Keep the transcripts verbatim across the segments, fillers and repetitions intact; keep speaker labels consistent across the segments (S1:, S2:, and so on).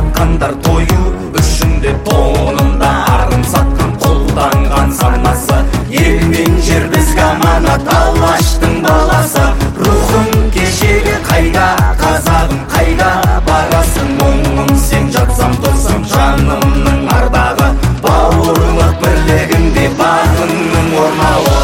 S1: сатқандар тою үшінде тонында арын сатқан қолданған санасы. Ел мен жер бізге аманат, Алаштың баласы. Рухың кешегі қайда, қазағым қайда барасың? Мұңым сен жатсам тұрсам жанымның ардағы, бауырлық бірлігінде бағыңның орнауы.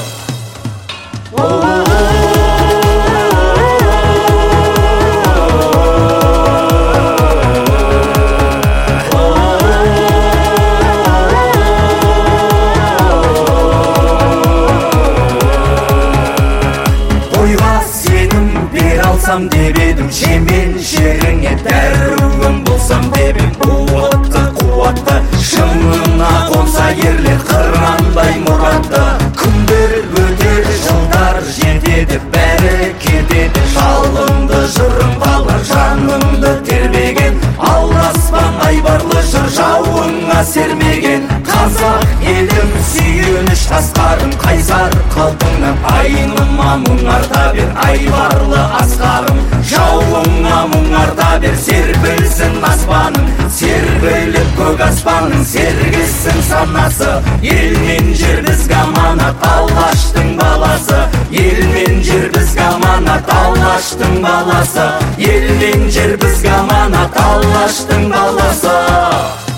S1: Деп едім жемен жеріңе дәруім болсам деп едім. Қуатты қуатты шыңына қонса ерлер қырандай мұратты. Күндер өтер жылдар жетеді бәрі кетеді. Жалынды жырым қалар жаныңды тербеген, алдаспан айбарлы жыр жауыңа сермеген. Қазақ елім сүйеніш тасқарым, қайсар қалпыңнан айныма мұң арта бер. Айбарлы асқарым жауыңа мұң арта бер. Серпілсін аспаның, серпіліп көк аспаның, сергісін санасы. Ел мен жер бізге аманат, Алаштың баласы. Ел мен жер бізге аманат, Алаштың баласы. Ел мен жер бізге аманат, Алаштың баласы.